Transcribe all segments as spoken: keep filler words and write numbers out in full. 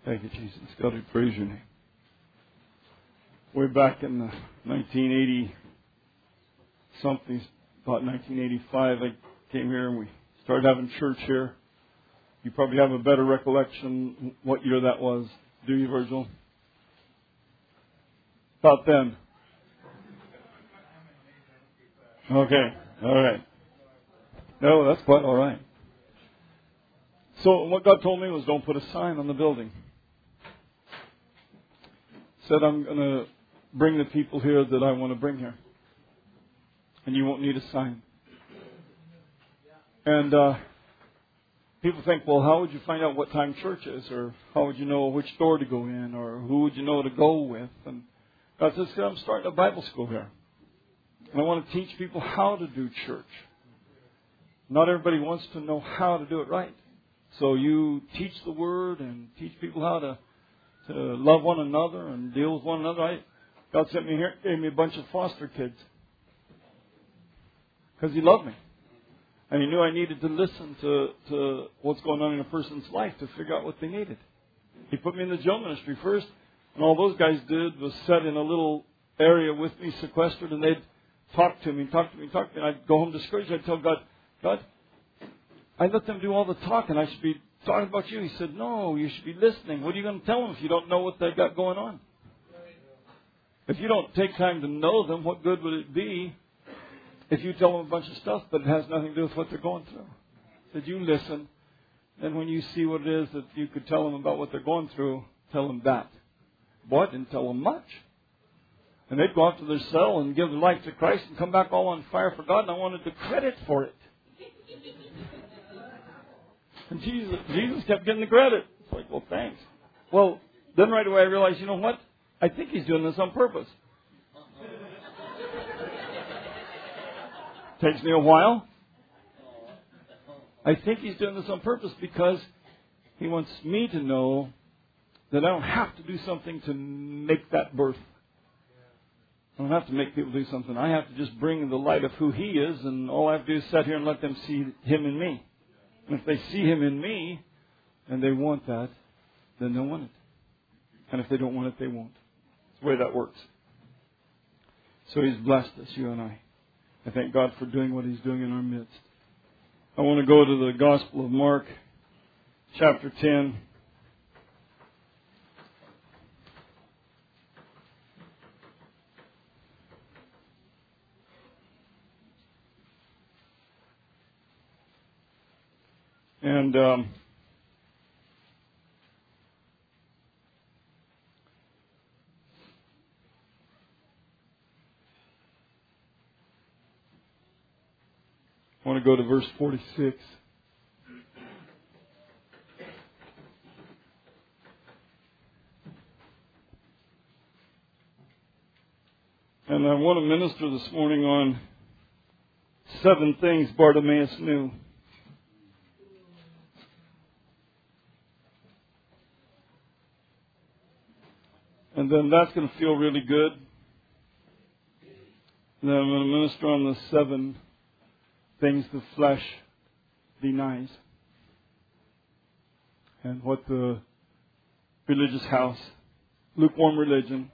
Thank you, Jesus. God, we praise your name. Way back in the nineteen eighty something, about nineteen eighty-five, I came here and we started having church here. You probably have a better recollection what year that was. Do you, Virgil? About then. Okay. All right. No, that's quite all right. So what God told me was don't put a sign on the building. Said I'm going to bring the people here that I want to bring here. And you won't need a sign. And uh, people think, well, how would you find out what time church is? Or how would you know which door to go in? Or who would you know to go with? And God says, I'm starting a Bible school here. And I want to teach people how to do church. Not everybody wants to know how to do it right. So you teach the Word and teach people how to to love one another and deal with one another. I, God sent me here, gave me a bunch of foster kids. Because He loved me. And He knew I needed to listen to, to what's going on in a person's life to figure out what they needed. He put me in the jail ministry first. And all those guys did was sit in a little area with me, sequestered, and they'd talk to me, talk to me, talk to me. And I'd go home discouraged. I'd tell God, God, I let them do all the talking. I should be talking about you. He said, no, you should be listening. What are you going to tell them if you don't know what they got going on? If you don't take time to know them, what good would it be if you tell them a bunch of stuff, but it has nothing to do with what they're going through? He said, you listen. And when you see what it is that you could tell them about what they're going through, tell them that. Boy, I didn't tell them much. And they'd go off to their cell and give their life to Christ and come back all on fire for God, and I wanted the credit for it. And Jesus, Jesus kept getting the credit. It's like, well, thanks. Well, then right away I realized, you know what? I think He's doing this on purpose. Takes me a while. I think He's doing this on purpose because He wants me to know that I don't have to do something to make that birth. I don't have to make people do something. I have to just bring the light of who He is, and all I have to do is sit here and let them see Him in me. And if they see Him in me, and they want that, then they'll want it. And if they don't want it, they won't. It's the way that works. So He's blessed us, you and I. I thank God for doing what He's doing in our midst. I want to go to the Gospel of Mark, chapter ten. And um, I want to go to verse forty-six. And I want to minister this morning on seven things Bartimaeus knew. And then that's going to feel really good. And then I'm going to minister on the seven things the flesh denies. And what the religious house, lukewarm religion,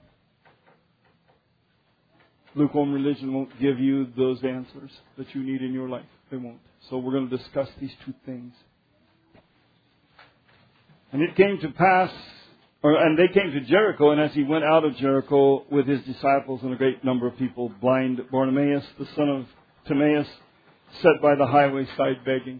lukewarm religion won't give you those answers that you need in your life. They won't. So we're going to discuss these two things. And it came to pass, or, and they came to Jericho, and as He went out of Jericho with His disciples and a great number of people, blind Bartimaeus, the son of Timaeus, sat by the highway side begging.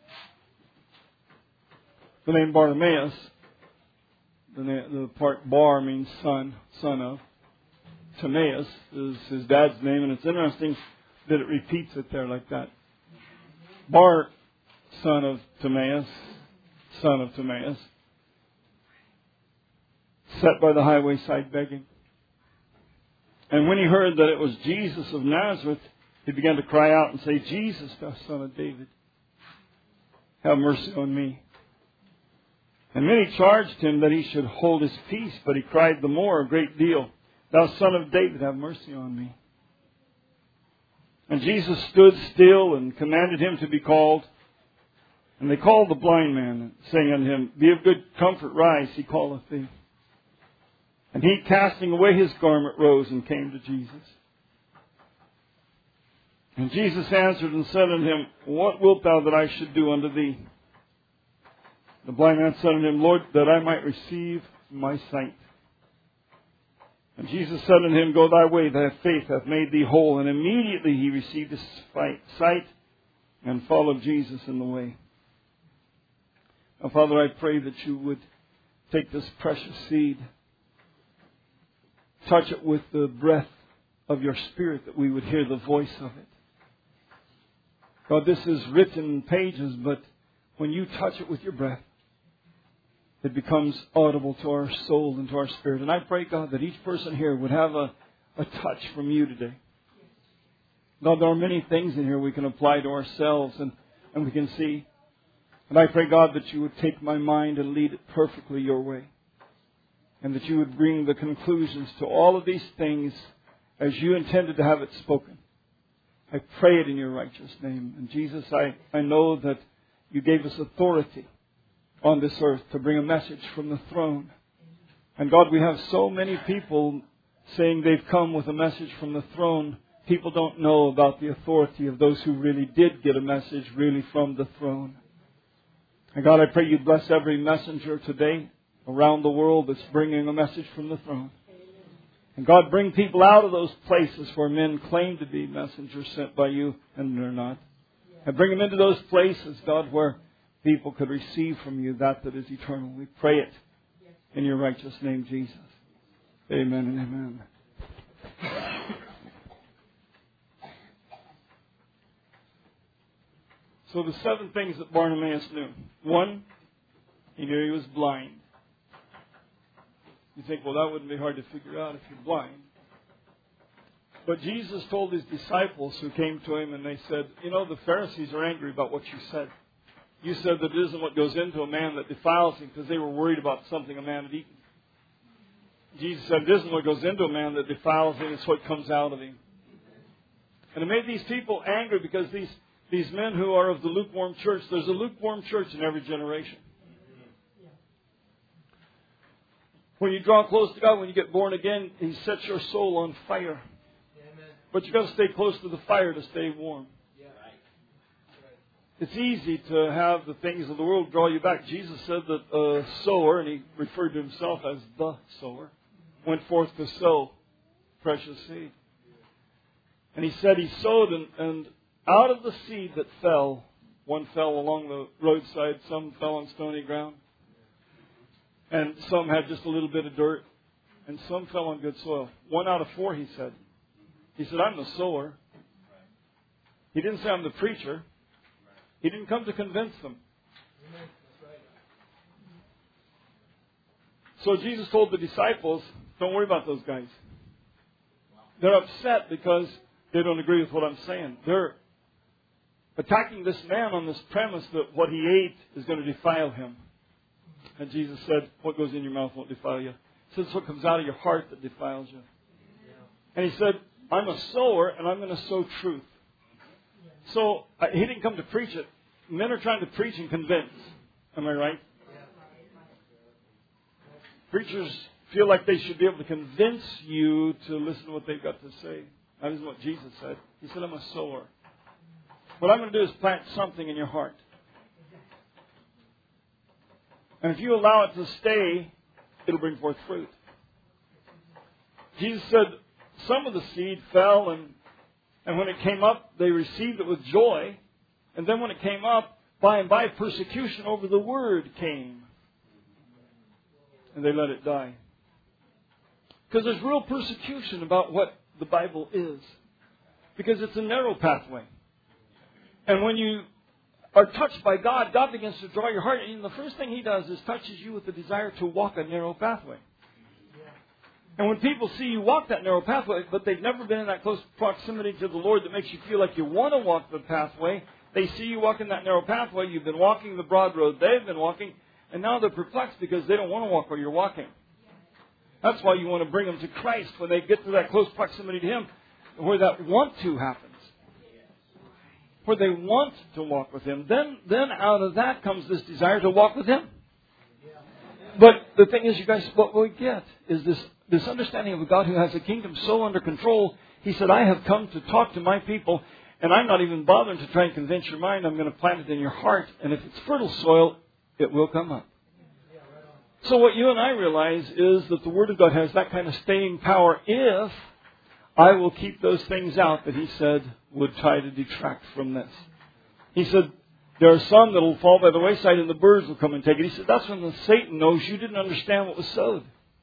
The name Bartimaeus, the, name, the part bar means son, son of. Timaeus is his dad's name, and it's interesting that it repeats it there like that. Bar, son of Timaeus, son of Timaeus, sat by the highway side begging. And when he heard that it was Jesus of Nazareth, he began to cry out and say, Jesus, thou son of David, have mercy on me. And many charged him that he should hold his peace, but he cried the more a great deal, Thou son of David, have mercy on me. And Jesus stood still and commanded him to be called. And they called the blind man, saying unto him, Be of good comfort, rise, he calleth thee. And he, casting away his garment, rose and came to Jesus. And Jesus answered and said unto him, What wilt thou that I should do unto thee? The blind man said unto him, Lord, that I might receive my sight. And Jesus said unto him, Go thy way, thy faith hath made thee whole. And immediately he received his sight and followed Jesus in the way. Now, Father, I pray that you would take this precious seed, touch it with the breath of your Spirit, that we would hear the voice of it. God, this is written in pages, but when you touch it with your breath, it becomes audible to our soul and to our spirit. And I pray, God, that each person here would have a, a touch from you today. God, there are many things in here we can apply to ourselves and, and we can see. And I pray, God, that you would take my mind and lead it perfectly your way. And that you would bring the conclusions to all of these things as you intended to have it spoken. I pray it in your righteous name. And Jesus, I, I know that you gave us authority on this earth to bring a message from the throne. And God, we have so many people saying they've come with a message from the throne. People don't know about the authority of those who really did get a message really from the throne. And God, I pray you bless every messenger today around the world that's bringing a message from the throne. And God, bring people out of those places where men claim to be messengers sent by you and they're not. And bring them into those places, God, where people could receive from you that that is eternal. We pray it in your righteous name, Jesus. Amen and amen. So the seven things that Bartimaeus knew. One, he knew he was blind. You think, well, that wouldn't be hard to figure out if you're blind. But Jesus told his disciples who came to him and they said, you know, the Pharisees are angry about what you said. You said that it isn't what goes into a man that defiles him, because they were worried about something a man had eaten. Jesus said it isn't what goes into a man that defiles him, it's what comes out of him. And it made these people angry because these, these men who are of the lukewarm church, there's a lukewarm church in every generation. When you draw close to God, when you get born again, He sets your soul on fire. But you've got to stay close to the fire to stay warm. It's easy to have the things of the world draw you back. Jesus said that a sower, and He referred to Himself as the sower, went forth to sow precious seed. And He said He sowed, and, and out of the seed that fell, one fell along the roadside, some fell on stony ground, and some had just a little bit of dirt, and some fell on good soil. One out of four, He said. He said, I'm the sower. He didn't say I'm the preacher. He didn't come to convince them. So Jesus told the disciples, don't worry about those guys. They're upset because they don't agree with what I'm saying. They're attacking this man on this premise that what he ate is going to defile him. And Jesus said, what goes in your mouth won't defile you. He said, it's what comes out of your heart that defiles you. And He said, I'm a sower and I'm going to sow truth. So uh, He didn't come to preach it. Men are trying to preach and convince. Am I right? Preachers feel like they should be able to convince you to listen to what they've got to say. That isn't what Jesus said. He said, I'm a sower. What I'm going to do is plant something in your heart. And if you allow it to stay, it'll bring forth fruit. Jesus said, some of the seed fell, and, and when it came up, they received it with joy. And then when it came up, by and by, persecution over the word came. And they let it die. Because there's real persecution about what the Bible is. Because it's a narrow pathway. And when you are touched by God, God begins to draw your heart. And the first thing He does is touches you with the desire to walk a narrow pathway. And when people see you walk that narrow pathway, but they've never been in that close proximity to the Lord that makes you feel like you want to walk the pathway, they see you walking that narrow pathway. You've been walking the broad road they've been walking, and now they're perplexed because they don't want to walk where you're walking. That's why you want to bring them to Christ when they get to that close proximity to Him, where that want to happens. where they want to walk with Him, then, then out of that comes this desire to walk with Him. But the thing is, you guys, what we get is this, this understanding of a God who has a kingdom so under control. He said, I have come to talk to my people, and I'm not even bothering to try and convince your mind. I'm going to plant it in your heart, and if it's fertile soil, it will come up. So what you and I realize is that the Word of God has that kind of staying power if I will keep those things out that He said would try to detract from this. He said, there are some that will fall by the wayside and the birds will come and take it. He said, that's when the Satan knows you didn't understand what was sowed.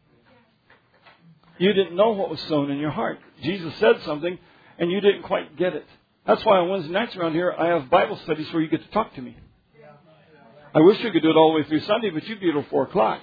You didn't know what was sown in your heart. Jesus said something and you didn't quite get it. That's why on Wednesday nights around here, I have Bible studies where you get to talk to me. I wish we could do it all the way through Sunday, but you'd be till four o'clock.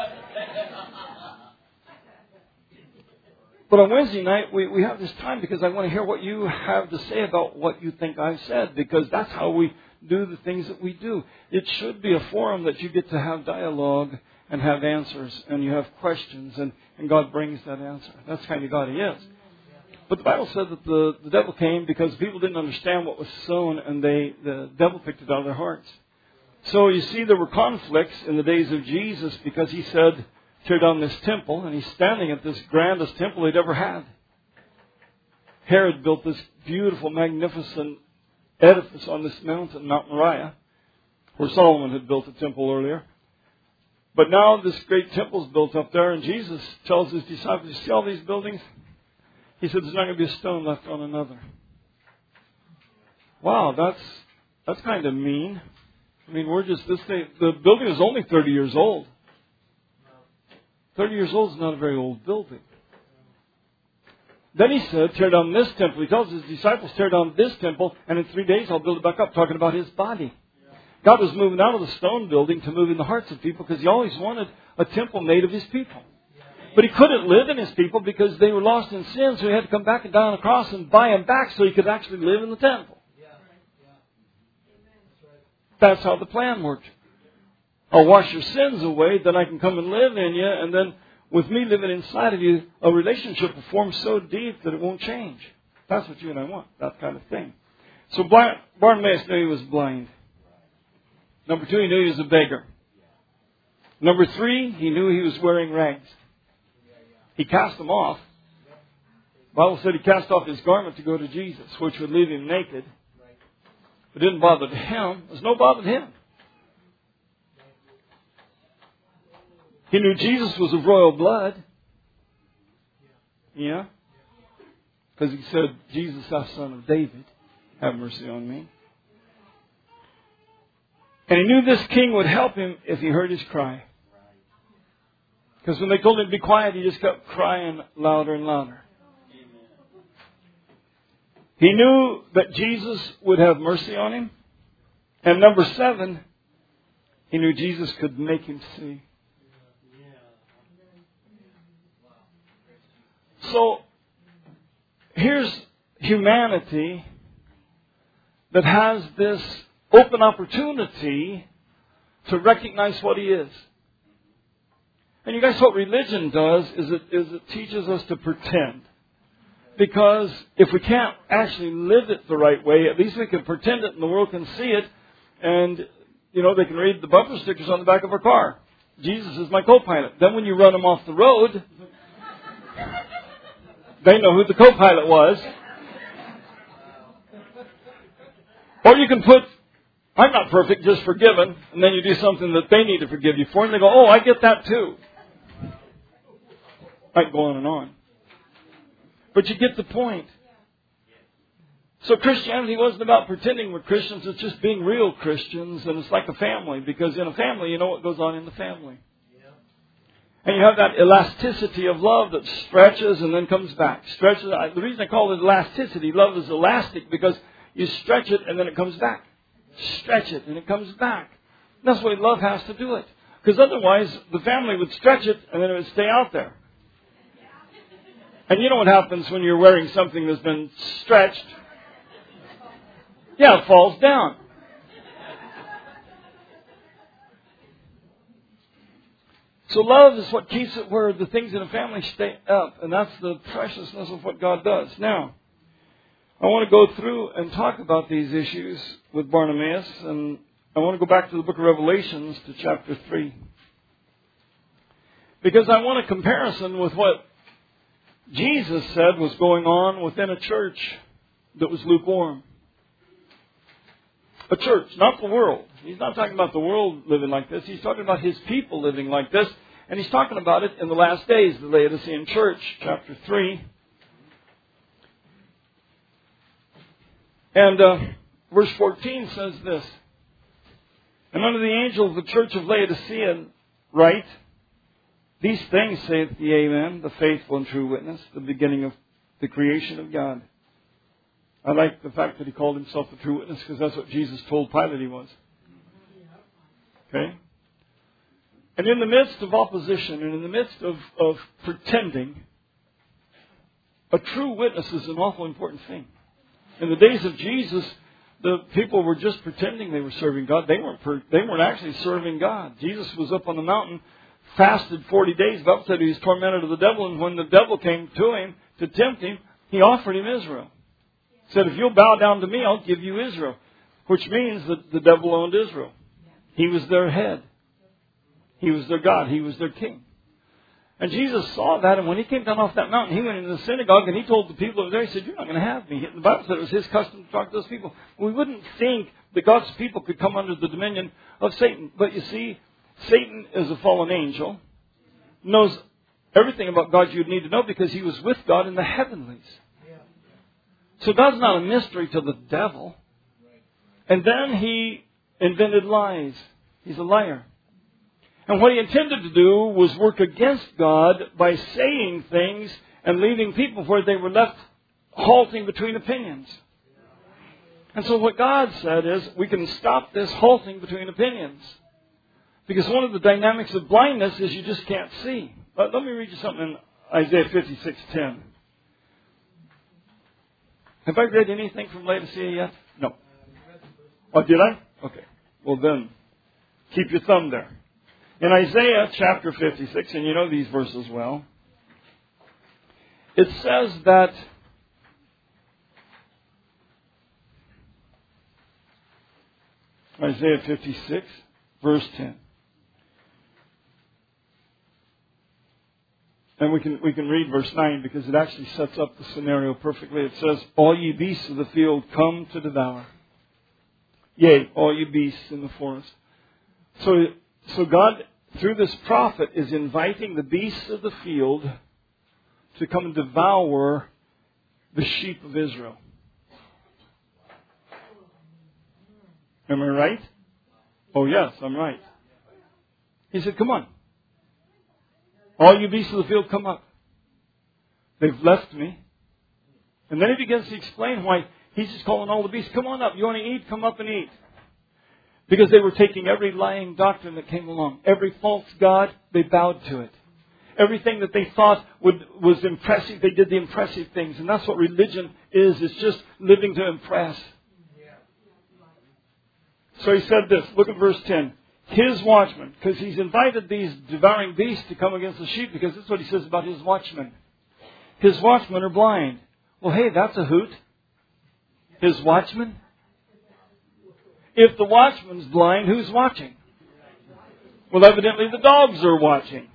But on Wednesday night, we, we have this time because I want to hear what you have to say about what you think I've said, because that's how we do the things that we do. It should be a forum that you get to have dialogue and have answers, and you have questions, and, and God brings that answer. That's the kind of God He is. But the Bible said that the, the devil came because people didn't understand what was sown, and they the devil picked it out of their hearts. So you see, there were conflicts in the days of Jesus because He said, tear down this temple, and He's standing at this grandest temple He'd ever had. Herod built this beautiful, magnificent edifice on this mountain, Mount Moriah, where Solomon had built a temple earlier. But now this great temple's built up there, and Jesus tells His disciples, you see all these buildings? He said, there's not going to be a stone left on another. Wow, that's that's kind of mean. I mean, we're just this thing. The building is only thirty years old. thirty years old is not a very old building. Then He said, tear down this temple. He tells His disciples, tear down this temple, and in three days I'll build it back up, talking about His body. God was moving out of the stone building to move in the hearts of people because He always wanted a temple made of His people. But He couldn't live in His people because they were lost in sin, so He had to come back and die on the cross and buy them back so He could actually live in the temple. That's how the plan worked. I'll wash your sins away, then I can come and live in you, and then with me living inside of you, a relationship will form so deep that it won't change. That's what you and I want, that kind of thing. So Bartimaeus knew he was blind. Number two, he knew he was a beggar. Number three, he knew he was wearing rags. He cast them off. The Bible said he cast off his garment to go to Jesus, which would leave him naked. It didn't bother him. There's no bother to him. He knew Jesus was of royal blood. Yeah. Because He said, Jesus, thou son of David, have mercy on me. And he knew this king would help him if he heard his cry. Because when they told him to be quiet, he just kept crying louder and louder. He knew that Jesus would have mercy on him. And number seven, he knew Jesus could make him see. So, here's humanity that has this open opportunity to recognize what He is. And you guys, what religion does is it, is it teaches us to pretend. Because if we can't actually live it the right way, at least we can pretend it and the world can see it. And, you know, they can read the bumper stickers on the back of our car. Jesus is my co-pilot. Then when you run them off the road, they know who the co-pilot was. Or you can put, I'm not perfect, just forgiven. And then you do something that they need to forgive you for. And they go, oh, I get that too. I can go on and on. But you get the point. So Christianity wasn't about pretending we're Christians. It's just being real Christians. And it's like a family. Because in a family, you know what goes on in the family. And you have that elasticity of love that stretches and then comes back. Stretches. The reason I call it elasticity, love is elastic, because you stretch it and then it comes back. Stretch it and it comes back. And that's the way love has to do it. Because otherwise, the family would stretch it and then it would stay out there. And you know what happens when you're wearing something that's been stretched? Yeah, it falls down. So love is what keeps it where the things in a family stay up. And that's the preciousness of what God does. Now, I want to go through and talk about these issues with Bartimaeus, and I want to go back to the book of Revelations to chapter three. Because I want a comparison with what Jesus said was going on within a church that was lukewarm. A church, not the world. He's not talking about the world living like this. He's talking about His people living like this. And He's talking about it in the last days, the Laodicean church, chapter three. And uh, verse fourteen says this. And unto the angel of the church of Laodicea write, these things saith the Amen, the faithful and true witness, the beginning of the creation of God. I like the fact that he called himself the true witness, because that's what Jesus told Pilate he was. Okay? And in the midst of opposition and in the midst of, of pretending, a true witness is an awful important thing. In the days of Jesus, the people were just pretending they were serving God. They weren't, per, they weren't actually serving God. Jesus was up on the mountain, fasted forty days. The Bible said he was tormented of the devil. And when the devil came to him to tempt him, he offered him Israel. He said, if you'll bow down to me, I'll give you Israel. Which means that the devil owned Israel. He was their head. He was their God. He was their king. And Jesus saw that, and when He came down off that mountain, He went into the synagogue and He told the people over there, He said, you're not going to have me. The Bible said it was His custom to talk to those people. We wouldn't think that God's people could come under the dominion of Satan. But you see, Satan is a fallen angel, knows everything about God you'd need to know because he was with God in the heavenlies. So God's not a mystery to the devil. And then he invented lies. He's a liar. And what he intended to do was work against God by saying things and leaving people where they were left halting between opinions. And so what God said is, we can stop this halting between opinions. Because one of the dynamics of blindness is you just can't see. But let me read you something in Isaiah fifty-six ten. Have I read anything from Laodicea yet? No. Oh, did I? Okay. Well then, keep your thumb there. In Isaiah chapter fifty-six, and you know these verses well, it says that Isaiah fifty-six, verse ten. And we can we can read verse nine because it actually sets up the scenario perfectly. It says, all ye beasts of the field come to devour. Yea, all ye beasts in the forest. So, so God, through this prophet, is inviting the beasts of the field to come and devour the sheep of Israel. Am I right? Oh yes, I'm right. He said, come on. All you beasts of the field, come up. They've left me. And then he begins to explain why he's just calling all the beasts, come on up. You want to eat? Come up and eat. Because they were taking every lying doctrine that came along. Every false god, they bowed to it. Everything that they thought would, was impressive, they did the impressive things. And that's what religion is. It's just living to impress. So he said this. Look at verse ten. His watchmen, because he's invited these devouring beasts to come against the sheep, because that's what he says about his watchmen. His watchmen are blind. Well, hey, that's a hoot. His watchmen? If the watchman's blind, who's watching? Well, evidently the dogs are watching.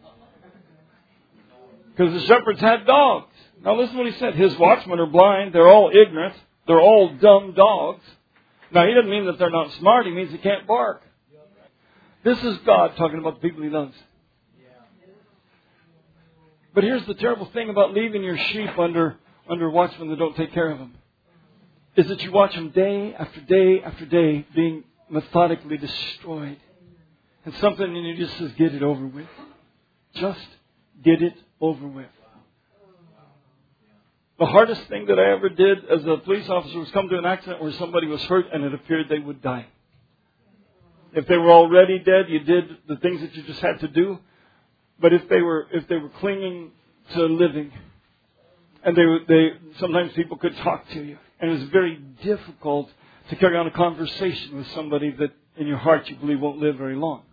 Because the shepherds had dogs. Now listen to what he said. His watchmen are blind. They're all ignorant. They're all dumb dogs. Now he doesn't mean that they're not smart. He means they can't bark. This is God talking about the people He loves. But here's the terrible thing about leaving your sheep under, under watchmen that don't take care of them. Is that you watch them day after day after day being methodically destroyed. And something in you just says, get it over with. Just get it over with. The hardest thing that I ever did as a police officer was come to an accident where somebody was hurt and it appeared they would die. If they were already dead, you did the things that you just had to do. But if they were if they were clinging to living, and they they sometimes people could talk to you, and it was very difficult to carry on a conversation with somebody that in your heart you believe won't live very long.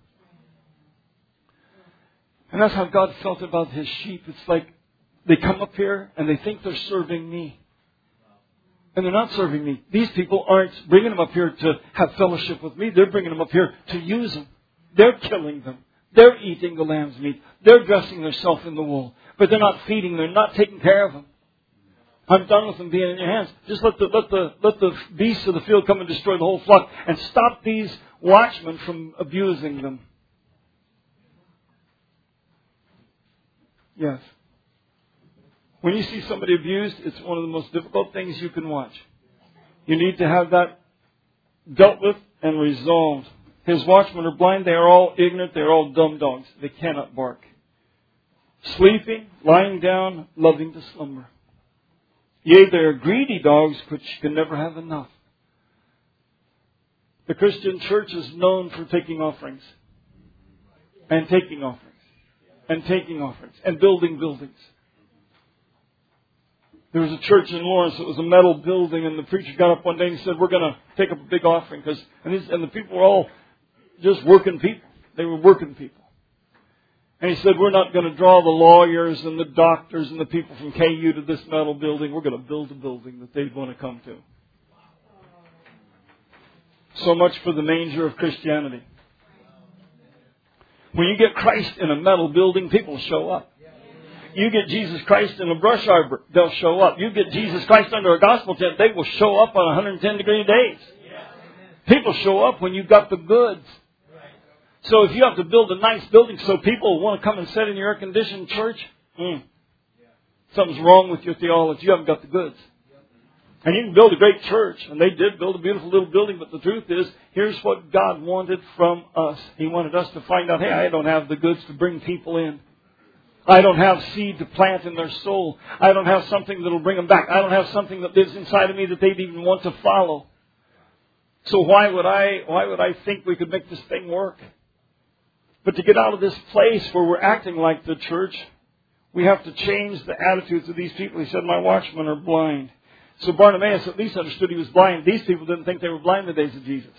And that's how God felt about His sheep. It's like they come up here and they think they're serving me. And they're not serving me. These people aren't bringing them up here to have fellowship with me. They're bringing them up here to use them. They're killing them. They're eating the lamb's meat. They're dressing themselves in the wool. But they're not feeding them. They're not taking care of them. I'm done with them being in your hands. Just let the, let the, let the beasts of the field come and destroy the whole flock. And stop these watchmen from abusing them. Yes. When you see somebody abused, it's one of the most difficult things you can watch. You need to have that dealt with and resolved. His watchmen are blind. They are all ignorant. They are all dumb dogs. They cannot bark. Sleeping, lying down, loving to slumber. Yea, they are greedy dogs which can never have enough. The Christian church is known for taking offerings. And taking offerings. And taking offerings. And building buildings. There was a church in Lawrence that was a metal building, and the preacher got up one day and he said, we're going to take up a big offering. Cause, and, his, and the people were all just working people. They were working people. And he said, we're not going to draw the lawyers and the doctors and the people from K U to this metal building. We're going to build a building that they'd want to come to. So much for the manger of Christianity. When you get Christ in a metal building, people show up. You get Jesus Christ in a brush arbor, they'll show up. You get Jesus Christ under a gospel tent, they will show up on one hundred ten degree days. People show up when you've got the goods. So if you have to build a nice building so people want to come and sit in your air-conditioned church, hmm, something's wrong with your theology. You haven't got the goods. And you can build a great church, and they did build a beautiful little building, but the truth is, here's what God wanted from us. He wanted us to find out, hey, I don't have the goods to bring people in. I don't have seed to plant in their soul. I don't have something that will bring them back. I don't have something that lives inside of me that they'd even want to follow. So why would I, why would I think we could make this thing work? But to get out of this place where we're acting like the church, we have to change the attitudes of these people. He said, my watchmen are blind. So Bartimaeus at least understood he was blind. These people didn't think they were blind in the days of Jesus.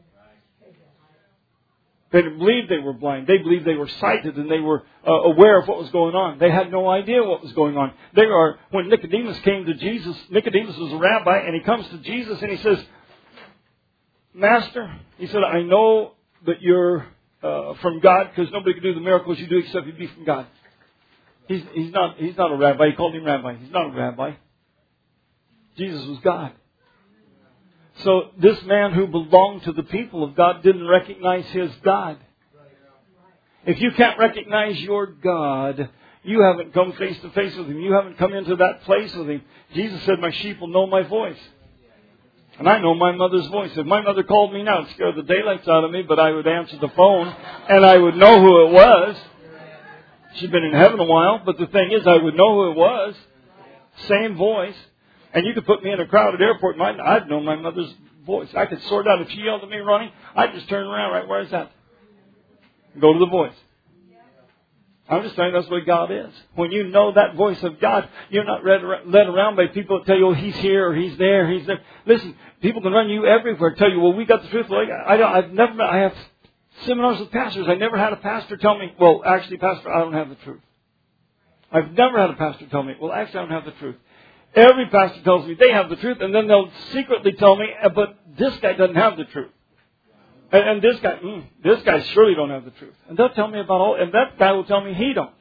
They didn't believe they were blind. They believed they were sighted and they were uh, aware of what was going on. They had no idea what was going on. They are, when Nicodemus came to Jesus, Nicodemus was a rabbi, and he comes to Jesus and he says, Master, he said, I know that you're uh, from God, because nobody can do the miracles you do except you be from God. He's, he's not, he's not a rabbi. He called him rabbi. He's not a rabbi. Jesus was God. So this man who belonged to the people of God didn't recognize his God. If you can't recognize your God, you haven't come face to face with Him. You haven't come into that place with Him. Jesus said, my sheep will know my voice. And I know my mother's voice. If my mother called me now, it'd scare the daylights out of me, but I would answer the phone and I would know who it was. She'd been in heaven a while, but the thing is, I would know who it was. Same voice. And you could put me in a crowded airport, and I'd know my mother's voice. I could sort out if she yelled at me running, I'd just turn around right where it's at. Go to the voice. I'm just saying that's what God is. When you know that voice of God, you're not led around by people that tell you, oh, He's here, or He's there, He's there. Listen, people can run you everywhere, tell you, well, we got the truth. Well, I don't, I've never, I have seminars with pastors. I never had a pastor tell me, well, actually, Pastor, I don't have the truth. I've never had a pastor tell me, well, actually, I don't have the truth. Every pastor tells me they have the truth, and then they'll secretly tell me, but this guy doesn't have the truth. And, and this guy, mm, this guy surely don't have the truth. And they'll tell me about all, and that guy will tell me he don't.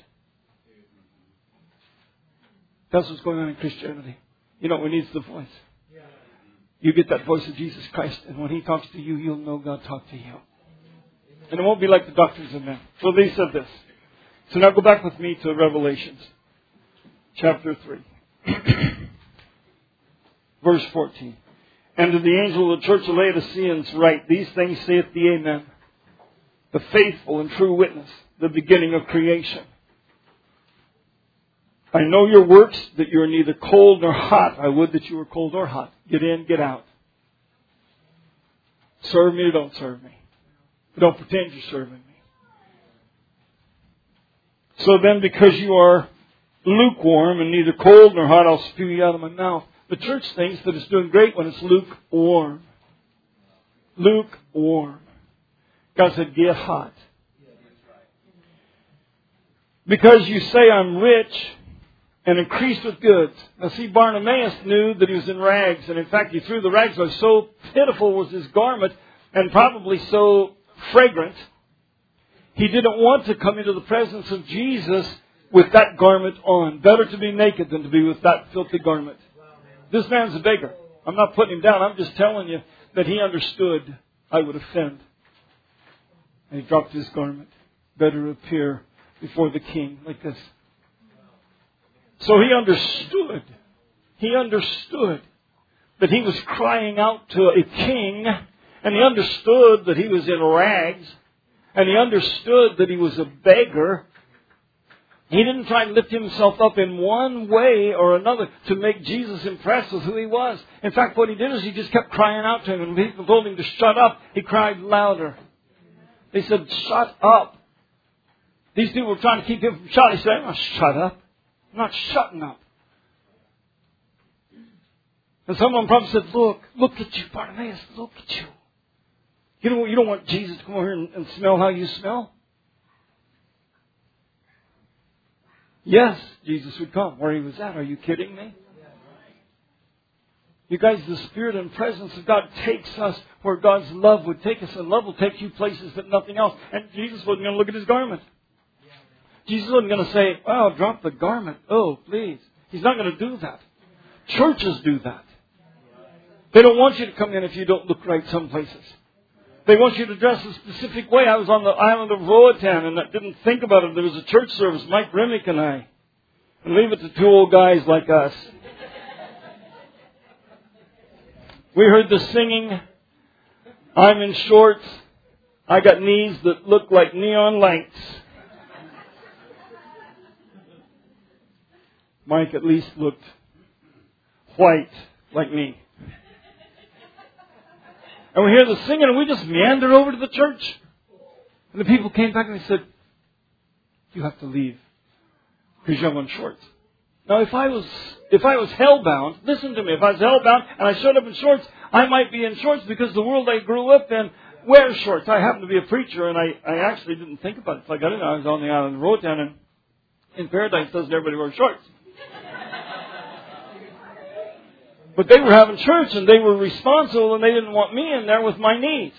That's what's going on in Christianity. You know what we need is the voice. You get that voice of Jesus Christ, and when He talks to you, you'll know God talked to you. And it won't be like the doctrines of men. So they said this. So now go back with me to Revelations, chapter three. Verse fourteen. And to the angel of the church of Laodiceans write, these things saith the Amen, the faithful and true witness, the beginning of creation. I know your works, that you are neither cold nor hot. I would that you were cold or hot. Get in, get out. Serve me or don't serve me. Don't pretend you're serving me. So then, because you are lukewarm and neither cold nor hot, I'll spew you out of my mouth. The church thinks that it's doing great when it's lukewarm. Lukewarm. God said, get hot. Because you say I'm rich and increased with goods. Now see, Bartimaeus knew that he was in rags, and in fact he threw the rags away. So pitiful was his garment, and probably so fragrant, he didn't want to come into the presence of Jesus with that garment on. Better to be naked than to be with that filthy garment. This man's a beggar. I'm not putting him down. I'm just telling you that he understood I would offend. And he dropped his garment. Better appear before the king like this. So he understood. He understood that he was crying out to a king. And he understood that he was in rags. And he understood that he was a beggar. He didn't try and lift himself up in one way or another to make Jesus impressed with who he was. In fact, what he did is he just kept crying out to him. And when people told him to shut up, he cried louder. They said, shut up. These people were trying to keep him from shouting. He said, I'm not shut up. I'm not shutting up. And some of them probably said, look, look at you, Bartimaeus, look at you. You don't, you don't want Jesus to come over here and, and smell how you smell? Yes, Jesus would come where he was at. Are you kidding me? You guys, the Spirit and presence of God takes us where God's love would take us. And love will take you places that nothing else. And Jesus wasn't going to look at his garment. Jesus wasn't going to say, oh, drop the garment. Oh, please. He's not going to do that. Churches do that. They don't want you to come in if you don't look right some places. They want you to dress a specific way. I was on the island of Roatan and I didn't think about it. There was a church service, Mike Remick and I. And leave it to two old guys like us. We heard the singing. I'm in shorts. I got knees that look like neon lights. Mike at least looked white like me. And we hear the singing and we just meandered over to the church. And the people came back and they said, you have to leave because you're on shorts. Now if I was if I was hellbound, listen to me, if I was hellbound and I showed up in shorts, I might be in shorts because the world I grew up in wears shorts. I happen to be a preacher and I, I actually didn't think about it. So I got in, I was on the island of Roatan and in Paradise doesn't everybody wear shorts? But they were having church and they were responsible and they didn't want me in there with my knees.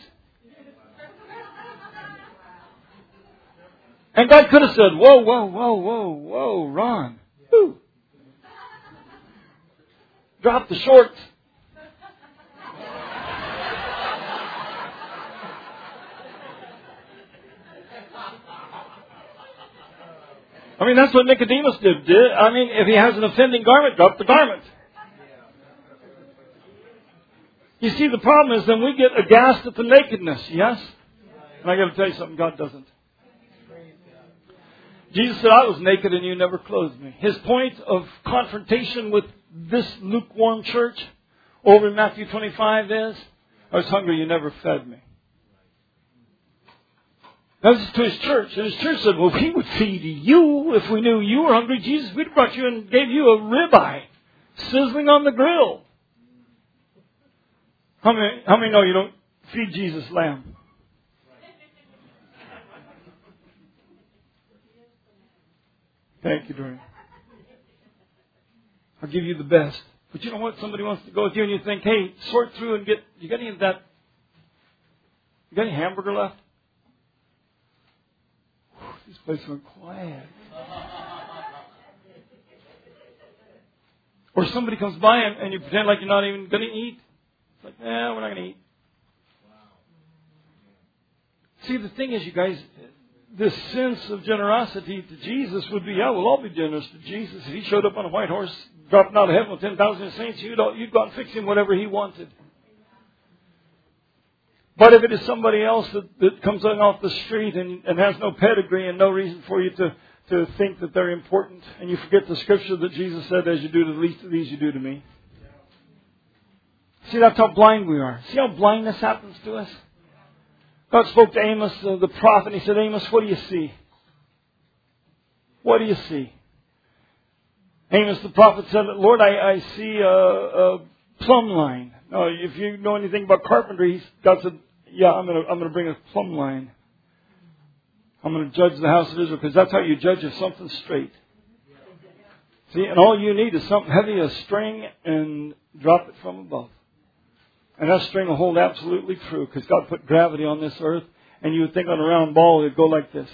And God could have said, whoa, whoa, whoa, whoa, whoa, Ron. Woo. Drop the shorts. I mean, that's what Nicodemus did. did. I mean, if he has an offending garment, drop the garment. You see, the problem is then we get aghast at the nakedness, yes? And I got to tell you something, God doesn't. Jesus said, I was naked and you never clothed me. His point of confrontation with this lukewarm church over in Matthew twenty-five is, I was hungry, you never fed me. That was to his church. And his church said, well, we would feed you if we knew you were hungry. Jesus, we'd have brought you and gave you a ribeye sizzling on the grill. How many, how many know you don't feed Jesus lamb? Thank you, Dorian. I'll give you the best. But you know what? Somebody wants to go with you and you think, hey, sort through and get, you got any of that, you got any hamburger left? Whew, this place went quiet. Or somebody comes by and, and you pretend like you're not even going to eat. It's like, nah, we're not going to eat. See, the thing is, you guys, this sense of generosity to Jesus would be, yeah, we'll all be generous to Jesus. If he showed up on a white horse, dropping out of heaven with ten thousand saints, you'd, all, you'd go and fix him whatever he wanted. But if it is somebody else that, that comes in off the street and, and has no pedigree and no reason for you to, to think that they're important, and you forget the scripture that Jesus said, as you do to the least of these, you do to me. See, that's how blind we are. See how blindness happens to us? God spoke to Amos, uh, the prophet, and he said, Amos, what do you see? What do you see? Amos, the prophet, said, Lord, I, I see a, a plumb line. Now, if you know anything about carpentry, God said, yeah, I'm going to I'm going to bring a plumb line. I'm going to judge the house of Israel, because that's how you judge if something's straight. See, and all you need is something heavy, a string, and drop it from above. And that string will hold absolutely true, because God put gravity on this earth, and you would think on a round ball it would go like this.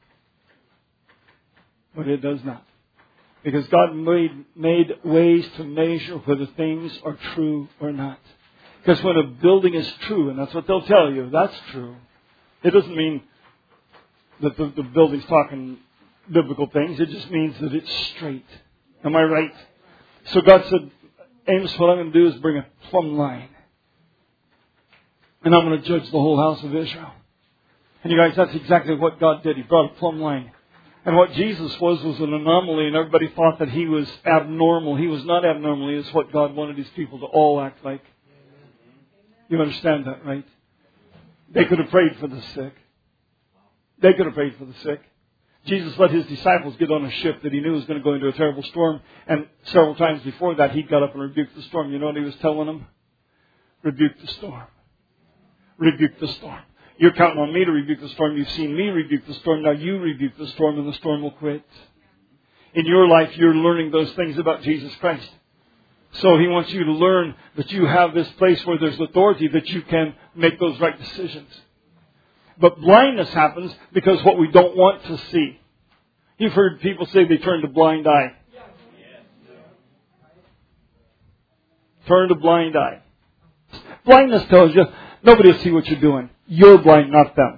But it does not. Because God made, made ways to measure whether things are true or not. Because when a building is true, and that's what they'll tell you, that's true. It doesn't mean that the, the building's talking biblical things. It just means that it's straight. Am I right? So God said, Amos, what I'm going to do is bring a plumb line. And I'm going to judge the whole house of Israel. And you guys, that's exactly what God did. He brought a plumb line. And what Jesus was was an anomaly, and everybody thought that He was abnormal. He was not abnormal. He was what God wanted His people to all act like. You understand that, right? They could have prayed for the sick. They could have prayed for the sick. Jesus let His disciples get on a ship that He knew was going to go into a terrible storm. And several times before that, He got up and rebuked the storm. You know what He was telling them? Rebuke the storm. Rebuke the storm. You're counting on me to rebuke the storm. You've seen me rebuke the storm. Now you rebuke the storm and the storm will quit. In your life, you're learning those things about Jesus Christ. So He wants you to learn that you have this place where there's authority, that you can make those right decisions. But blindness happens because what we don't want to see. You've heard people say they turned a blind eye. Turned a blind eye. Blindness tells you nobody will see what you're doing. You're blind, not them.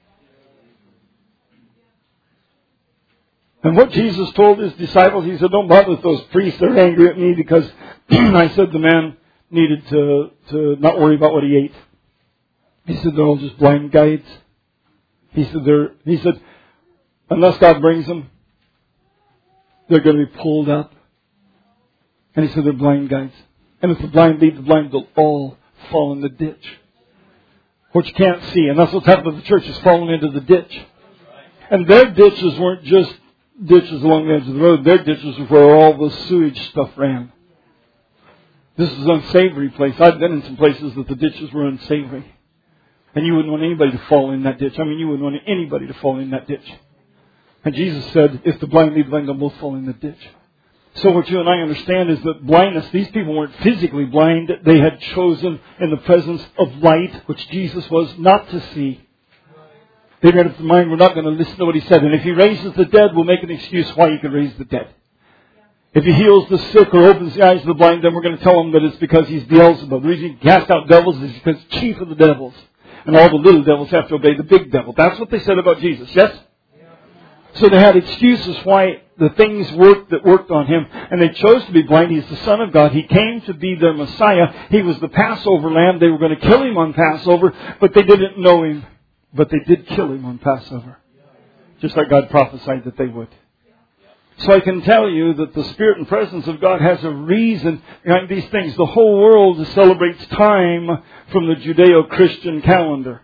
And what Jesus told His disciples, He said, don't bother with those priests. They're angry at me because I said the man needed to, to not worry about what he ate. He said, they're all just blind guides. He said, they're, he said, unless God brings them, they're going to be pulled up. And He said, they're blind guides. And if the blind lead the blind, they'll all fall in the ditch. What you can't see. And that's what's happened to the church, is falling into the ditch. And their ditches weren't just ditches along the edge of the road. Their ditches were where all the sewage stuff ran. This is an unsavory place. I've been in some places that the ditches were unsavory. And you wouldn't want anybody to fall in that ditch. I mean, you wouldn't want anybody to fall in that ditch. And Jesus said, if the blind lead the blind, they'll both fall in the ditch. So what you and I understand is that blindness, these people weren't physically blind. They had chosen in the presence of light, which Jesus was, not to see. They made up their mind, we're not going to listen to what He said. And if He raises the dead, we'll make an excuse why He could raise the dead. If He heals the sick or opens the eyes of the blind, then we're going to tell them that it's because He's Beelzebub. The reason He cast out devils is because He's chief of the devils. And all the little devils have to obey the big devil. That's what they said about Jesus, yes? So they had excuses why the things worked that worked on Him. And they chose to be blind. He's the Son of God. He came to be their Messiah. He was the Passover lamb. They were going to kill Him on Passover, but they didn't know Him. But they did kill Him on Passover. Just like God prophesied that they would. So I can tell you that the Spirit and presence of God has a reason behind these things. The whole world celebrates time from the Judeo-Christian calendar.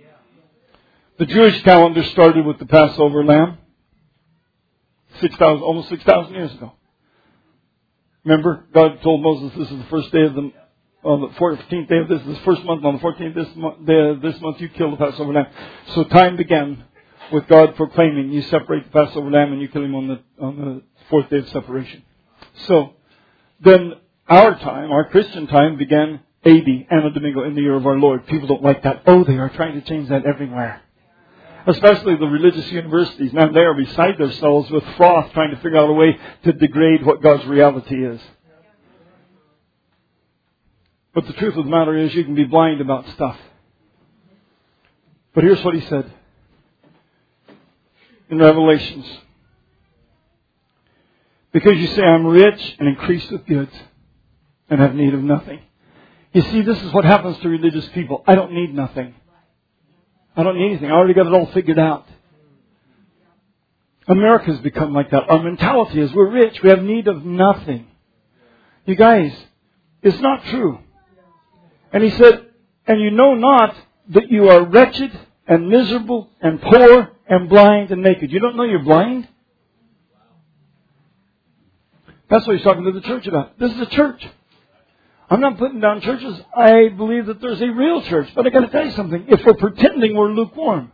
The Jewish calendar started with the Passover lamb. Six thousand, almost six thousand years ago. Remember, God told Moses, "This is the first day of the, on the fourteenth day of this, this first month. On the fourteenth this month, day of this month, you kill the Passover lamb." So time began with God proclaiming, "You separate the Passover lamb and you kill him on the on the fourth day of separation." So then, our time, our Christian time, began A D, Anno Domingo, in the year of our Lord. People don't like that. Oh, they are trying to change that everywhere. Especially the religious universities. Now they are beside themselves with froth trying to figure out a way to degrade what God's reality is. But the truth of the matter is you can be blind about stuff. But here's what He said in Revelations. Because you say, I'm rich and increased with goods and have need of nothing. You see, this is what happens to religious people. I don't need nothing. I don't need anything. I already got it all figured out. America's become like that. Our mentality is we're rich. We have need of nothing. You guys, it's not true. And He said, and you know not that you are wretched and miserable and poor and blind and naked. You don't know you're blind? That's what He's talking to the church about. This is a church. I'm not putting down churches. I believe that there's a real church. But I got to tell you something. If we're pretending, we're lukewarm.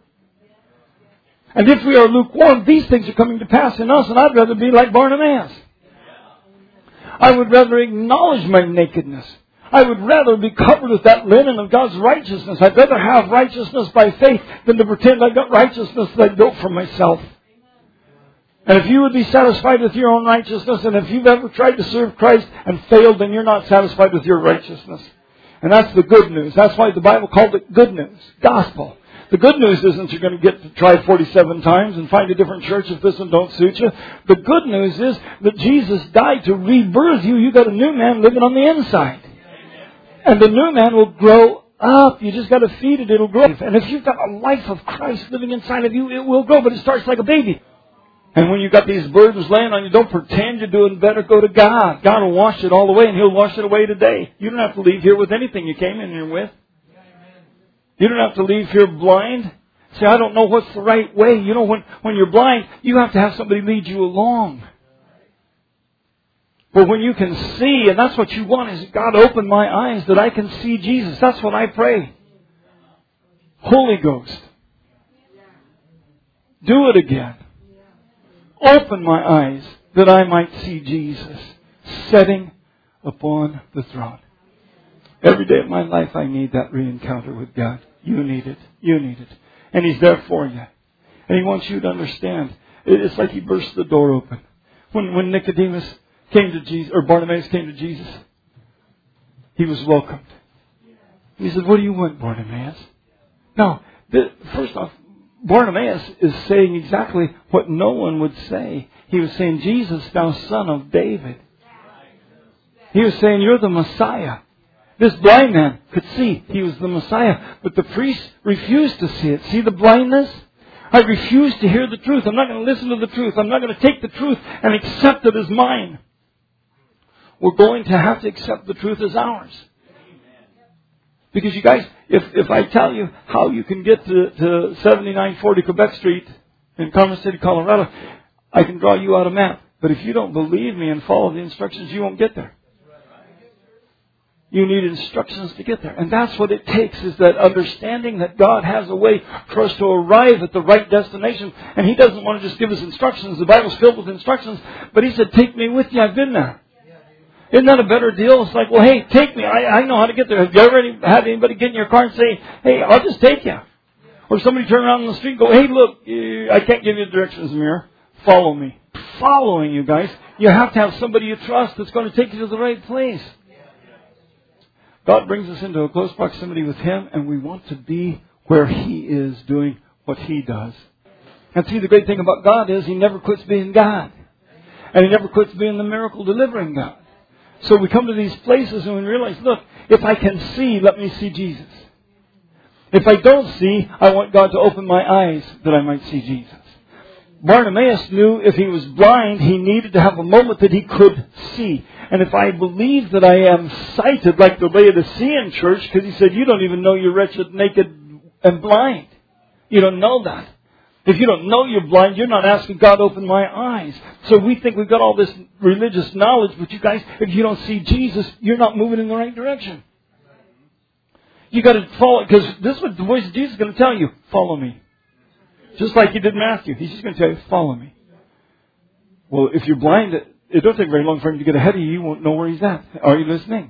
And if we are lukewarm, these things are coming to pass in us. And I'd rather be like Barnabas. I would rather acknowledge my nakedness. I would rather be covered with that linen of God's righteousness. I'd rather have righteousness by faith than to pretend I've got righteousness that I built for myself. And if you would be satisfied with your own righteousness, and if you've ever tried to serve Christ and failed, then you're not satisfied with your righteousness. And that's the good news. That's why the Bible called it good news, gospel. The good news isn't you're going to get to try forty-seven times and find a different church if this one don't suit you. The good news is that Jesus died to rebirth you. You've got a new man living on the inside. And the new man will grow up. You just got to feed it. It'll grow. And if you've got a life of Christ living inside of you, it will grow. But it starts like a baby. And when you've got these burdens laying on you, don't pretend you're doing better. Go to God. God will wash it all away, and He'll wash it away today. You don't have to leave here with anything you came in here with. You don't have to leave here blind. Say, I don't know what's the right way. You know, when, when you're blind, you have to have somebody lead you along. But when you can see, and that's what you want, is God, open my eyes that I can see Jesus. That's what I pray. Holy Ghost, do it again. Open my eyes that I might see Jesus sitting upon the throne. Every day of my life I need that re-encounter with God. You need it. You need it. And He's there for you. And He wants you to understand. It's like He burst the door open. When, when Nicodemus came to Jesus, or Bartimaeus came to Jesus, he was welcomed. He said, what do you want, Bartimaeus? Now, the, first off, Bartimaeus is saying exactly what no one would say. He was saying, Jesus, thou son of David. He was saying, you're the Messiah. This blind man could see he was the Messiah, but the priests refused to see it. See the blindness? I refuse to hear the truth. I'm not going to listen to the truth. I'm not going to take the truth and accept it as mine. We're going to have to accept the truth as ours. Because you guys, if, if I tell you how you can get to, to seventy-nine forty Quebec Street in Commerce City, Colorado, I can draw you out a map. But if you don't believe me and follow the instructions, you won't get there. You need instructions to get there. And that's what it takes, is that understanding that God has a way for us to arrive at the right destination. And He doesn't want to just give us instructions. The Bible's filled with instructions. But He said, take me with you. I've been there. Isn't that a better deal? It's like, well, hey, take me. I, I know how to get there. Have you ever any, had anybody get in your car and say, hey, I'll just take you? Or somebody turn around on the street and go, hey, look, I can't give you the directions, Amir. Follow me. Following you guys. You have to have somebody you trust that's going to take you to the right place. God brings us into a close proximity with Him, and we want to be where He is doing what He does. And see, the great thing about God is He never quits being God. And He never quits being the miracle delivering God. So we come to these places and we realize, look, if I can see, let me see Jesus. If I don't see, I want God to open my eyes that I might see Jesus. Bartimaeus knew if he was blind, he needed to have a moment that he could see. And if I believe that I am sighted like the Laodicean church, because he said, you don't even know you're wretched, naked, and blind. You don't know that. If you don't know you're blind, you're not asking God to open my eyes. So we think we've got all this religious knowledge, but you guys, if you don't see Jesus, you're not moving in the right direction. You got to follow, because this is what the voice of Jesus is going to tell you. Follow me. Just like He did Matthew. He's just going to tell you, follow me. Well, if you're blind, it, it don't take very long for Him to get ahead of you. You won't know where He's at. Are you listening?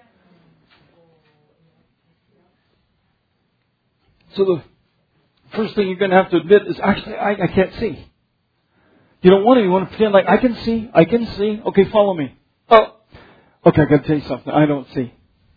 So the first thing you're going to have to admit is, actually, I, I can't see. You don't want to. You want to pretend like, I can see. I can see. Okay, follow me. Oh, okay, I've got to tell you something. I don't see.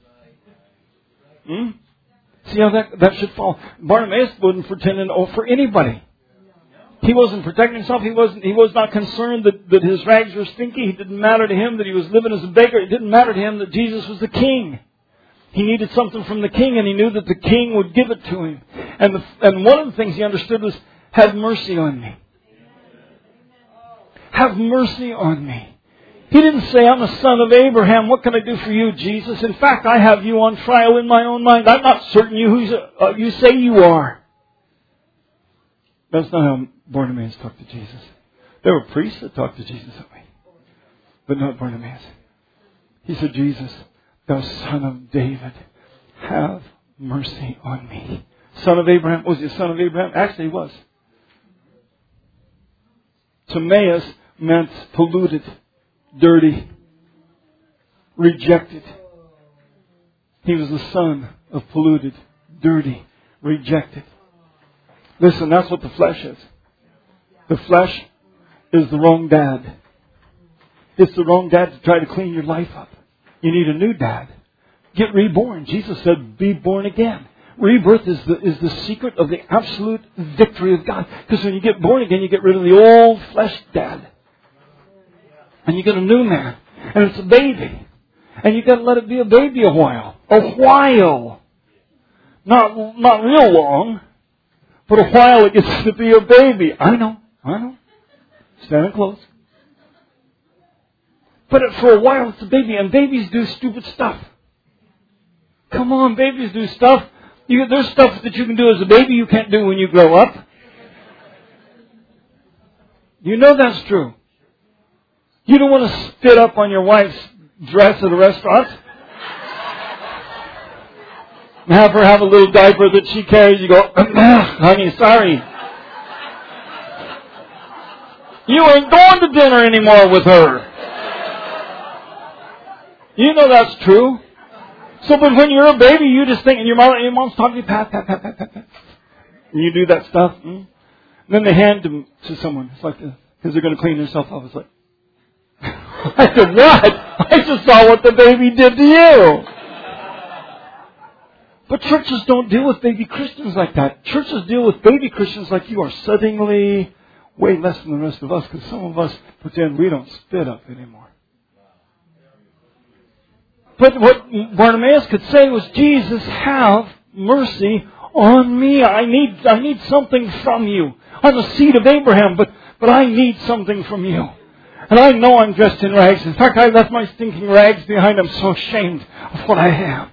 Hmm? See how that, that should fall. Bartimaeus wasn't pretending to offer anybody. He wasn't protecting himself. He wasn't. He was not concerned that, that his rags were stinky. It didn't matter to him that he was living as a beggar. It didn't matter to him that Jesus was the King. He needed something from the King, and he knew that the King would give it to him. And the, and one of the things he understood was, have mercy on me. Have mercy on me. He didn't say, I'm a son of Abraham. What can I do for you, Jesus? In fact, I have you on trial in my own mind. I'm not certain you who uh, you say you are. That's not how Bartimaeus talked to Jesus. There were priests that talked to Jesus that way, but not Bartimaeus. He said, Jesus, thou son of David, have mercy on me. Son of Abraham. Was he a son of Abraham? Actually, he was. Timaeus meant polluted, dirty. rejected. He was the son of polluted, dirty, rejected. Listen, that's what the flesh is. The flesh is the wrong dad. It's the wrong dad to try to clean your life up. You need a new dad. Get reborn. Jesus said, be born again. Rebirth is the, is the secret of the absolute victory of God. Because when you get born again, you get rid of the old flesh dad. And you get a new man. And it's a baby. And you got to let it be a baby a while. A while. Not, not real long. But a while it gets to be a baby. I know. I know. Standing close. But for a while it's a baby. And babies do stupid stuff. Come on, babies do stuff. You, there's stuff that you can do as a baby you can't do when you grow up. You know that's true. You don't want to spit up on your wife's dress at a restaurant. And have her have a little diaper that she carries. You go, honey, sorry. You ain't going to dinner anymore with her. You know that's true. So, but when you're a baby, you just think, and your mom, your mom's talking to you, pat, pat, pat, pat, pat, pat. And you do that stuff. Mm? And then they hand them to someone. It's like, because they're going to clean themselves up. It's like, I said, what? I just saw what the baby did to you. But churches don't deal with baby Christians like that. Churches deal with baby Christians like you are suddenly way less than the rest of us, because some of us pretend we don't spit up anymore. But what Bartimaeus could say was, Jesus, have mercy on me. I need, I need something from you. I'm the seed of Abraham, but, but I need something from you. And I know I'm dressed in rags. In fact, I left my stinking rags behind. I'm so ashamed of what I have.